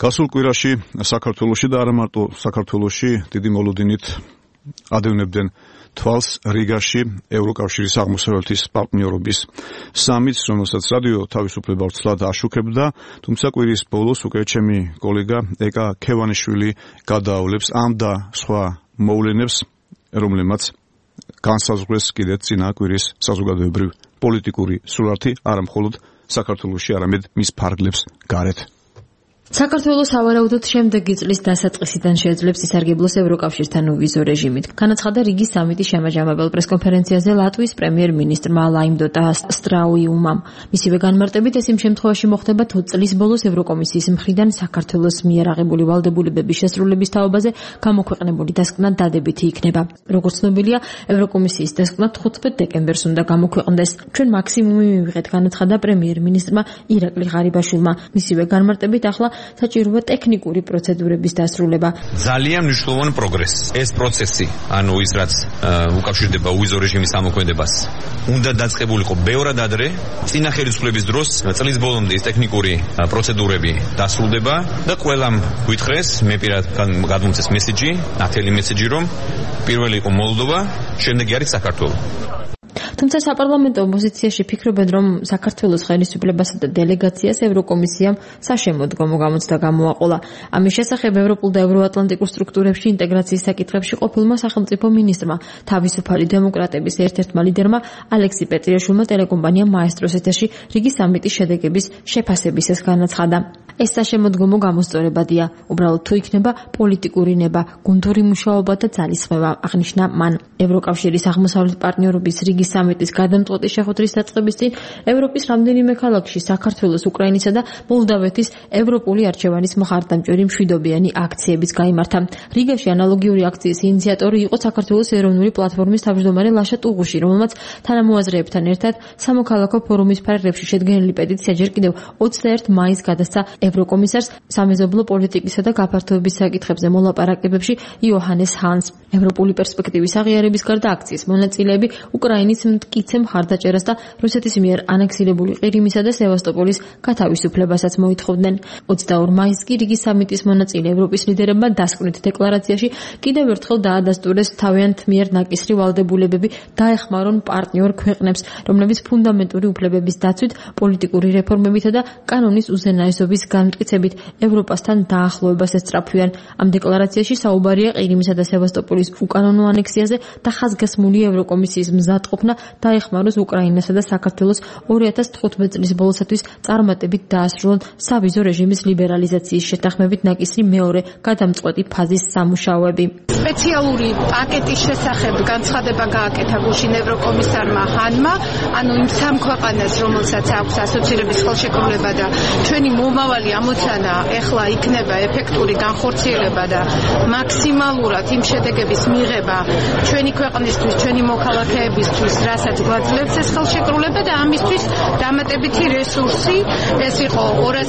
გასულ კვირაში საქართველოში და არა მარტო საქართველოში დიდი მოლოდინით ადევნებდნენ თვალს რიგაში ევროკავშირის აღმოსავლეთის პარტნიორობის სამიტს, რომელსაც რადიო თავისუფლება ვრცლად აშუქებდა, თუმცა კვირის ბოლოს უკვე ჩემი კოლეგა ეკა ქევანიშვილი გადაავლებს ამ და სხვა მოვლენებს, რომლებმაც განსაზღვრეს კიდეც წინა კვირის საზოგადოებრივ პოლიტიკური სურათი, არა მხოლოდ საქართველოში, არამედ მის ფარგლებს გარეთ. საქართველოს სავარაუდოდ შემდეგი წლის დასაწყისიდან შეძლებს ისარგებლოს ევროკავშირთან ვიზო რეჟიმით. განაცხადა რიგის სამიტის შემაჯამებელ პრესკონფერენციაზე ლატვიის პრემიერ-მინისტრმა ლაიმდოტა სტრაუიუმამ. მისივე განმარტებით ეს იმ შემთხვევაში მოხდება, თუ წლის ბოლოს ევროკომისიის მხრიდან საქართველოს მიერ აღებული ვალდებულებების შესრულების თაობაზე გამოქვეყნებული დასკვნა დადებითი იქნება. როგორც ცნობილია, ევროკომისიის დასკვნა 15 დეკემბერს უნდა გამოქვეყნდეს. ჩვენ მაქსიმუმი მივიღეთ, განაცხადა პრემიერ-მინისტრმა ირაკლი ღარიბაშვილმა. მისივე განმარტებით ახლა საჭიროა ტექნიკური პროცედურების დასრულება. ძალიან მნიშვნელოვანი პროგრესი. ეს პროცესი, ანუ ის რაც უკავშირდება ვიზო რეჟიმის ამოქმედებას, უნდა დაწყებულიყო ბევრად ადრე. წინა ხელისუფლების დროს წლის ბოლომდე ეს ტექნიკური პროცედურები დასრულდება და ყველამ გვითხრეს, მე პირადად გადმოცეს მესიჯი, ნათელი მესიჯი, რომ პირველი იყო მოლდოვა, შემდეგი არის საქართველო. თუმცა საპარლამენტო ოპოზიციაში ფიქრობენ, რომ საქართველოს ხელისუფლებასა და დელეგაციას ევროკომისიამ საშემოდგომო გამოცდა გამოაყოლა. ამის შესახებ ევროპულ და ევროატლანტიკურ სტრუქტურებში ინტეგრაციის საკითხებში ყოფილმა სახელმწიფო მინისტრმა, თავისუფალი დემოკრატების ერთ-ერთმა ლიდერმა ალექსი პეტრიაშვილმა ტელეკომპანია მაესტროს ეთერში რიგის სამიტის შედეგების შეფასების ეს განაცხადა. ეს საშემოდგომო გამოსწორებადია, უბრალოდ თუ იქნება პოლიტიკური ნება, გუნდური მუშაობა და ძალისხმევა, აღნიშნა მან. ევროკავშირის აღმოსავლეთ პარტნიორობის რიგის სამიტის გადამწყვეტი შეხვედრის დაწყების წინ ევროპის რამდენიმე ქალაქში საქართველოს, უკრაინისა და მოლდავეთის ევროპული არჩევანის მხარდამჭერი მშვიდობიანი აქციებიც გაიმართა. რიგაში ანალოგიური აქციის ინიციატორი იყო საქართველოს ეროვნული პლატფორმის თავმჯდომარე ლაშა ტუღუში, რომელმაც თანამოაზრეებთან ერთად სამოქალაქო ფორუმის ფარგლებში შედგენილი პეტიცია ჯერ კიდევ 21 მაისს გადასცა ევროკომისარს სამეზობლო პოლიტიკისა და გაფართოების საკითხებზე მოლაპარაკებებში იოჰანეს ჰანს. ევროპული პერსპექტივის აღიარების გარდა აქციის მონაწილეები უკრაინის მტკიცე მხარდაჭერას და რუსეთის მიერ ანექსირებული ყირიმისა და სევასტოპოლის გათავისუფლებასაც მოითხოვდნენ. 22 მაისს კი რიგის სამიტის მონაწილე ევროპის ლიდერებმა დასკვნით დეკლარაციაში კიდევ ერთხელ დაადასტურეს თავიანთ მიერ ნაკისრი ვალდებულებები დაეხმარონ პარტნიორ ქვეყნებს, რომლებიც ფუნდამენტური უფლებების დაცვით, პოლიტიკური რეფორმებითა და კანონის უზენაესობის განმტკიცებით ევროპასთან დაახლოებას ესწრაფვიან. ამ დეკლარაციაში საუბარია ყირიმისა და სევასტოპოლის უკანონო ანექსიაზე და ხაზგასმული ევროკომისიის მზადყოფნა დაეხმაროს უკრაინასა და საქართველოს 2015 წლის ბოლოსათვის წარმატებით დაასრულონ სავიზო რეჟიმის ლიბერალიზაციის შეთანხმებით ნაკისრი მეორე გადამწყვეტი ფაზის სამუშაოები. სპეციალური პაკეტის შესახებ განცხადება გააკეთა გუშინ ევროკომისარმა ჰანმა, ანუ იმ სამ ქვეყანას, რომელსაც აქვს ასოცირების ხელშეკრულება და ჩვენი მომავალი ამოცანა ეხლა იქნება ეფექტური განხორციელება და მაქსიმალურად იმ შედეგების მიღება ჩვენი ქვეყნისთვის, ჩვენი მოქალაქეებისთვის, რასაც გვაძლევს ეს ხელშეკრულება და ამისთვის დამატებითი რესურსი, ეს იყო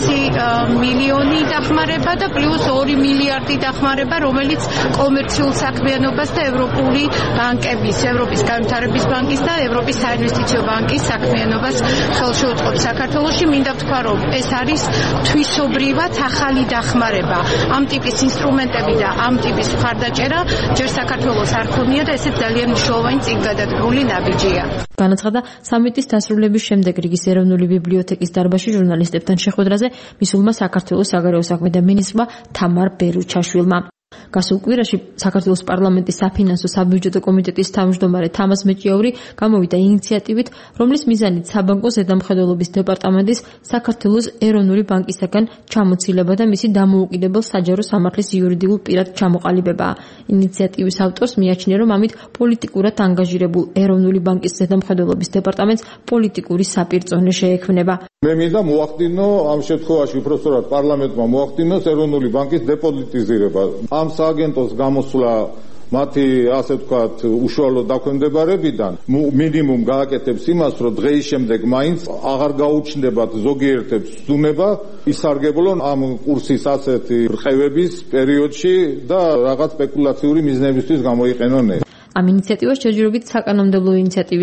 200 მილიონი დახმარება და პლუს 2 მილიარდი დახმარება, რომელიც კომერციულ საქმიანობას და ევროპული ბანკების, ევროპის განვითარების ბანკის და ევროპის საინვესტიციო ბანკის საქმიანობას ხელში უწყობს საქართველოში. მინდა ვთქვა, რომ ეს არის თვისობრივად ახალი დახმარება. ამ ტიპის ინსტრუმენტები და ამ ტიპის მხარდაჭერა ჯერ საქართველოს არ ქონია და ესეც ძალიან მნიშვნელოვანი წინგადადგმული ნაბიჯია. განაცხადა სამიტის დასრულების შემდეგ რიგის ეროვნული ბიბლიოთეკის დარბაზში ჟურნალისტებთან შეხვედრაზე მისულმა საქართველოს საგარეო საქმეთა მინისტრმა თამარ ბერუჩაშვილმა. გასულ კვირაში საქართველოს პარლამენტის საფინანსო საბიუჯეტო კომიტეტის თავმჯდომარე თამაზ მეჭიაური გამოვიდა ინიციატივით, რომლის მიზანით საბანკო ზედამხედველობის დეპარტამენტის საქართველოს ეროვნული ბანკისაგან ჩამოცილება და მისი დამოუკიდებელ საჯარო სამართლის იურიდიულ პირად ჩამოყალიბებაა. ინიციატივის ავტორს მიაჩნია, რომ ამით პოლიტიკურად ანგაჟირებულ ეროვნული ბანკის ზედამხედველობის დეპარტამენტს პოლიტიკური საპირწონე შეექმნება. მე მინდა მოახდინო ამ შემთხვევაში უпростоრად პარლამენტმა მოახდინოს ეროვნული ბანკის დეპოზიტიზირება. ამ სააგენტოს გამოსვლა მათი ასე ვთქვათ უშუალო დაქვემდებარებიდან მინიმუმ გააკეთებს იმას, რომ დღეის შემდეგ მაინც აღარ გაუჩნდებათ ზოგიერთებს ცდუნება ისარგებლონ ამ კურსის ასეთი რხევების პერიოდში და რაღაც სპეკულაციური მიზნებისთვის გამოიყენონ. ამ ინიციატივას ჯერჯერობით საკანონმდებლო ინიციატივის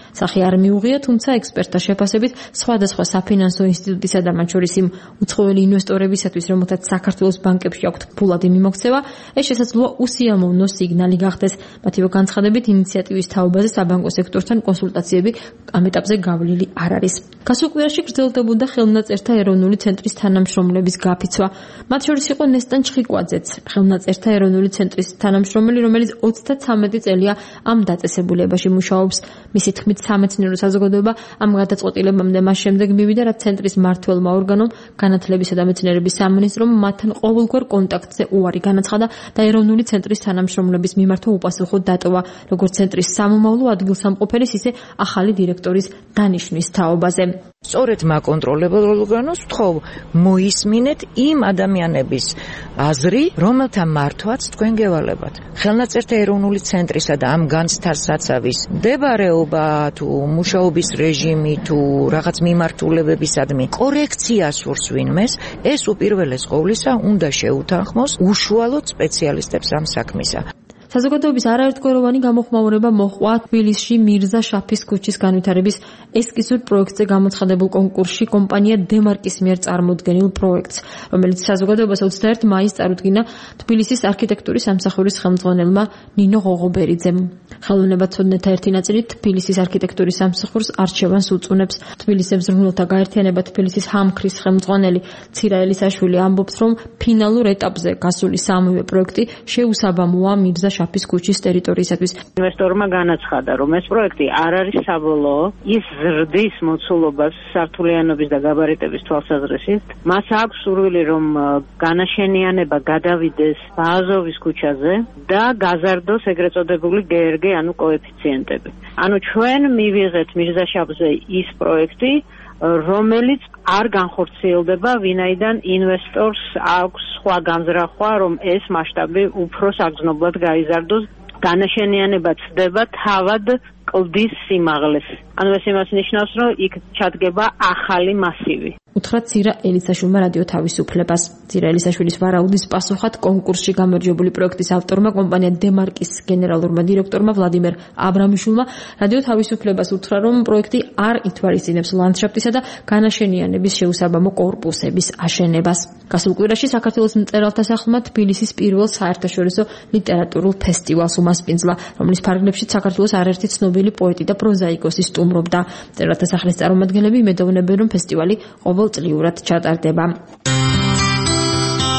სახე არ მიუღია, თუმცა ექსპერტთა შეფასებით სხვადასხვა საფინანსო ინსტიტუტისა და მათ შორის იმ უცხოელი ინვესტორებისათვის, რომელთაც საქართველოს ბანკებში აქვთ ფულადი მიმოქცევა, ეს შესაძლოა უსიამოვნო სიგნალი გახდეს. მათივე განცხადებით, ინიციატივის თაობაზე საბანკო სექტორთან კონსულტაციები ამ ეტაპზე გავლილი არ არის. გასულ კვირაში გრძელდებოდა ხელნაწერთა ეროვნული ცენტრის თანამშრომლების გაფიცვა. მათ შორის იყო ნესტან ჩხიკვაძეც, ხელნაწერთა ეროვნული ცენტრის თანამშრომელი, რომელიც 33 წელია ამ დაწესებულებაში მუშაობს. მისი თქმით, სამეცნიერო საზოგადოება ამ გადაწყვეტილებამდე მას შემდეგ მივიდა, რაც ცენტრის მმართველმა ორგანომ, განათლებისა და მეცნიერების სამინისტრომ მათთან ყოველგვარ კონტაქტზე უარი განაცხადა და ეროვნული ცენტრის თანამშრომლების მიმართვა უპასუხო დატოვა, როგორც ცენტრის სამომავლო ადგილსამყოფელის, ისე ახალი დირექტორის დანიშვნის თაობაზე. სწორედ მაკონტროლებელ ორგანოს ვთხოვ, მოისმინეთ იმ ადამიანების აზრი, რომელთა მართვაც თქვენ გევალებათ. ხელნაწერთა ეროვნული ცენტრისა და ამ განცდასაცავის მდებარეობა თუ მუშაობის რეჟიმი თუ რაღაც მიმართულებებისადმი კორექციას სურს ვინმეს, ეს უპირველეს ყოვლისა უნდა შეუთანხმოს უშუალოდ სპეციალისტებს ამ საქმისა. საზოგადოების არაერთგვაროვანი გამოხმაურება მოჰყვა თბილისში მირზა შაფის ქუჩის განვითარების ესკიზურ პროექტზე გამოცხადებულ კონკურსში კომპანია დემარკის მიერ წარმოდგენილ პროექტს, რომელიც საზოგადოებას 21 მაისს წარუდგინა თბილისის არქიტექტურის სამსახურის ხელმძღვანელმა ნინო ღოღობერიძემ. ხელოვნებაცოდნეთა ერთი ნაწილი თბილისის არქიტექტურის სამსახურს არჩევანს უწუნებს. თბილისის მზრუნველთა გაერთიანება თბილისის ჰამქრის ხელმძღვანელი ცირა ელისაშვილი ამბობს, რომ ფინალურ ეტაპზე გასული სამივე პროექტი შეუსაბამოა მირზა შაფის ქუჩის ტერიტორიისათვის. ინვესტორმა განაცხადა, რომ ეს პროექტი არ არის საბოლოო, ის ზრდის მოცულობას სართულიანობის და გაბარიტების თვალსაზრისით. მას აქვს სურვილი, რომ განაშენიანება გადავიდეს ბააზოვის ქუჩაზე და გაზარდოს ეგრეთ წოდებული GRG, ანუ კოეფიციენტები. ანუ ჩვენ მივიღეთ მირზაშაფზე ის პროექტი, რომელიც არ განხორციელდება, ვინაიდან ინვესტორს აქვს სხვა განზრახვა, რომ ეს მასშტაბი უფრო საგრძნობლად გაიზარდოს, განაშენიანება ცდება თავად კლდის სიმაღლეს. ანუ ეს იმას ნიშნავს, რომ იქ ჩადგება ახალი მასივი. უთხრა ცირა ელისაშვილმა რადიო თავისუფლებას. ცირა ელისაშვილის ვარაუდის პასუხად კონკურსში გამარჯვებული პროექტის ავტორმა, კომპანია დემარკის გენერალურმა დირექტორმა ვლადიმერ აბრამიშვილმა რადიო თავისუფლებას უთხრა, რომ პროექტი არ ითვალისწინებს ლანდშაფტისა და განაშენიანების შეუსაბამო კორპუსების აშენებას. გასულ კვირაში საქართველოს მწერალთა სახლმა თბილისის პირველ საერთაშორისო ლიტერატურულ ფესტივალს უმასპინძლა, რომლის ფარგლებშიც საქართველოს არაერთი ცნობილი პოეტი და პროზაიკოსი სტუმრობდა. მწერალთა სახლის წარმომადგენლები იმედოვნებენ, რომ ფესტივალი ყოველწლიურად ჩატარდება.